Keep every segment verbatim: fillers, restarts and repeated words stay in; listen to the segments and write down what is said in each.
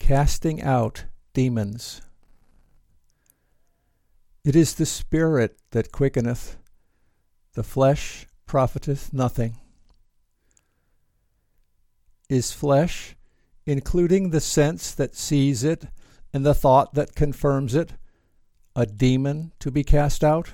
casting out demons. It is the Spirit that quickeneth, the flesh profiteth nothing. Is flesh, including the sense that sees it and the thought that confirms it, a demon to be cast out?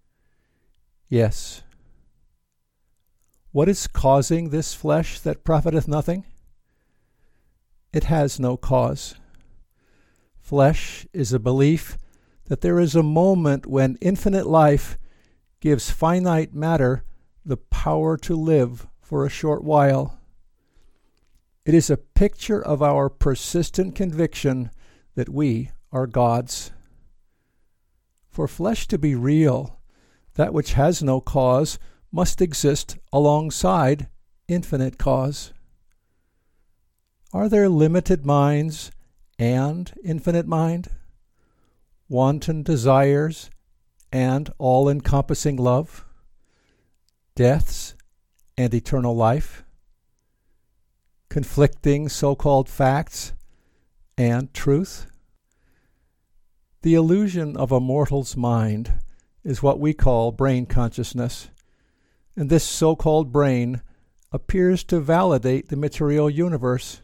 Yes. What is causing this flesh that profiteth nothing? It has no cause. Flesh is a belief that there is a moment when infinite life gives finite matter the power to live for a short while. It is a picture of our persistent conviction that we are gods. For flesh to be real, that which has no cause must exist alongside infinite cause. Are there limited minds and infinite mind? Wanton desires and all-encompassing love? Deaths and eternal life? Conflicting so-called facts and truth? The illusion of a mortal's mind is what we call brain consciousness, and this so-called brain appears to validate the material universe.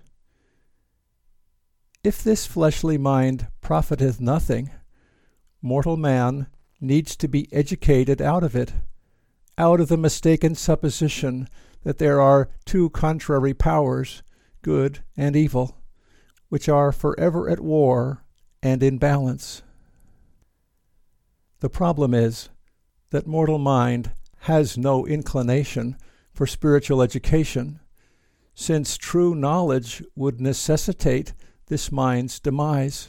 If this fleshly mind profiteth nothing, mortal man needs to be educated out of it, out of the mistaken supposition that there are two contrary powers, good and evil, which are forever at war and in balance. The problem is that mortal mind has no inclination for spiritual education, since true knowledge would necessitate this mind's demise.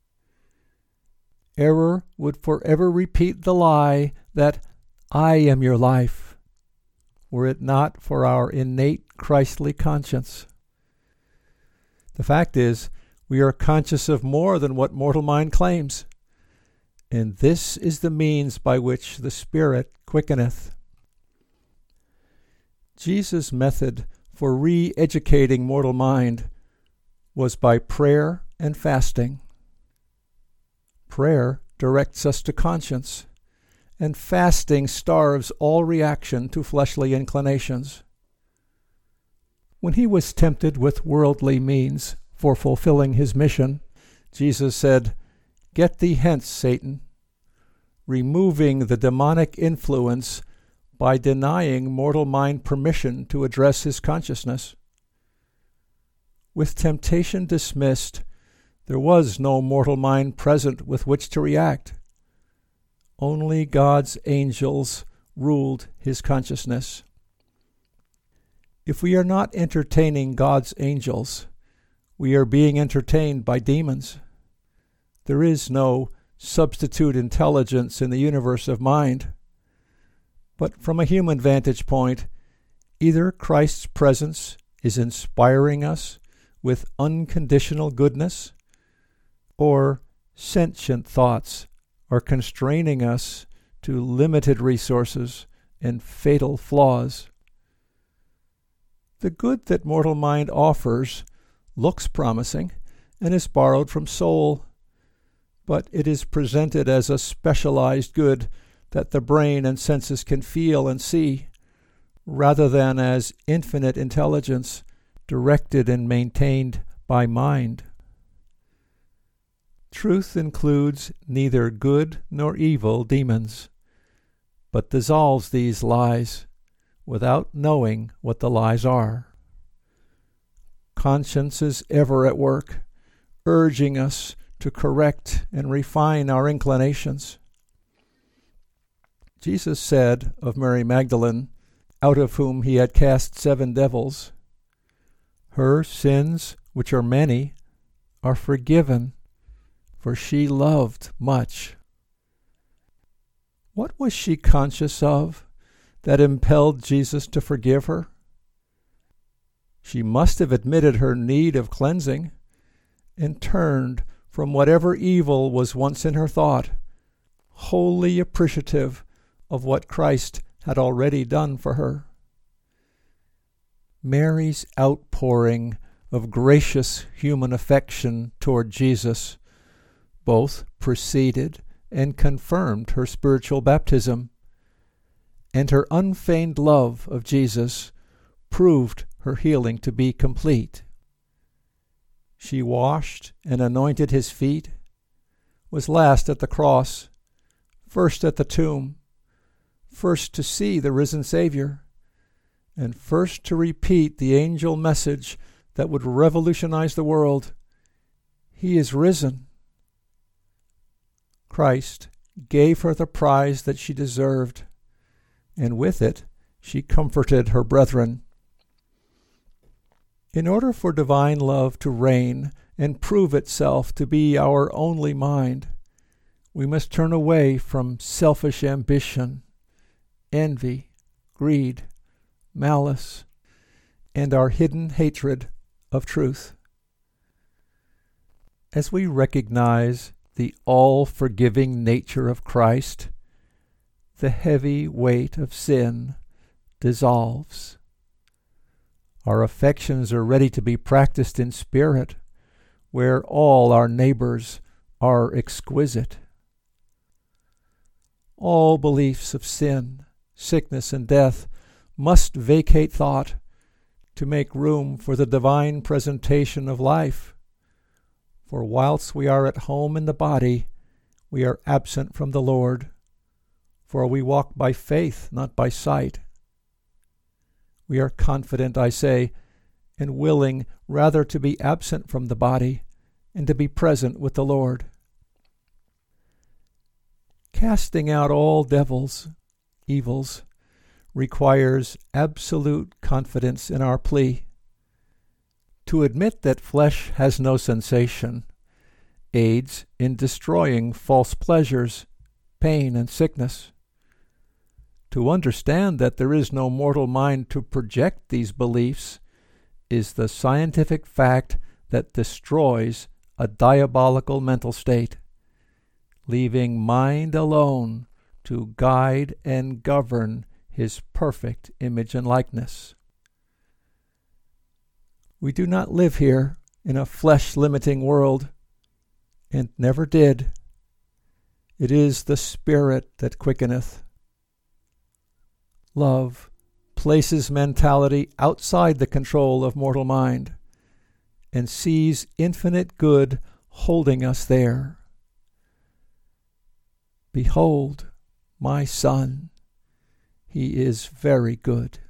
Error would forever repeat the lie that I am your life, were it not for our innate Christly conscience. The fact is, we are conscious of more than what mortal mind claims, and this is the means by which the Spirit quickeneth. Jesus' method for re-educating mortal mind was by prayer and fasting. Prayer directs us to conscience, and fasting starves all reaction to fleshly inclinations. When he was tempted with worldly means for fulfilling his mission, Jesus said, "Get thee hence, Satan," removing the demonic influence by denying mortal mind permission to address his consciousness. With temptation dismissed, there was no mortal mind present with which to react. Only God's angels ruled his consciousness. If we are not entertaining God's angels, we are being entertained by demons. There is no substitute intelligence in the universe of mind. But from a human vantage point, either Christ's presence is inspiring us with unconditional goodness, or sentient thoughts are constraining us to limited resources and fatal flaws. The good that mortal mind offers looks promising and is borrowed from soul, but it is presented as a specialized good that the brain and senses can feel and see, rather than as infinite intelligence directed and maintained by mind. Truth includes neither good nor evil demons, but dissolves these lies without knowing what the lies are. Conscience is ever at work, urging us to correct and refine our inclinations. Jesus said of Mary Magdalene, out of whom he had cast seven devils, "Her sins, which are many, are forgiven, for she loved much." What was she conscious of that impelled Jesus to forgive her? She must have admitted her need of cleansing and turned from whatever evil was once in her thought, wholly appreciative of what Christ had already done for her. Mary's outpouring of gracious human affection toward Jesus both preceded and confirmed her spiritual baptism, and her unfeigned love of Jesus proved her healing to be complete. She washed and anointed his feet, was last at the cross, first at the tomb, first to see the risen Savior, and first to repeat the angel message that would revolutionize the world. He is risen. Christ gave her the prize that she deserved, and with it she comforted her brethren. In order for divine love to reign and prove itself to be our only mind, we must turn away from selfish ambition, envy, greed, malice, and our hidden hatred of truth. As we recognize the all-forgiving nature of Christ, the heavy weight of sin dissolves. Our affections are ready to be practiced in spirit, where all our neighbors are exquisite. All beliefs of sin, sickness, and death must vacate thought to make room for the divine presentation of life. For whilst we are at home in the body, we are absent from the Lord, for we walk by faith, not by sight. We are confident, I say, and willing rather to be absent from the body and to be present with the Lord. Casting out all devils, evils, requires absolute confidence in our plea. To admit that flesh has no sensation aids in destroying false pleasures, pain, and sickness. To understand that there is no mortal mind to project these beliefs is the scientific fact that destroys a diabolical mental state, leaving mind alone to guide and govern his perfect image and likeness. We do not live here in a flesh-limiting world, and never did. It is the Spirit that quickeneth. Love places mentality outside the control of mortal mind and sees infinite good holding us there. Behold, my Son, he is very good.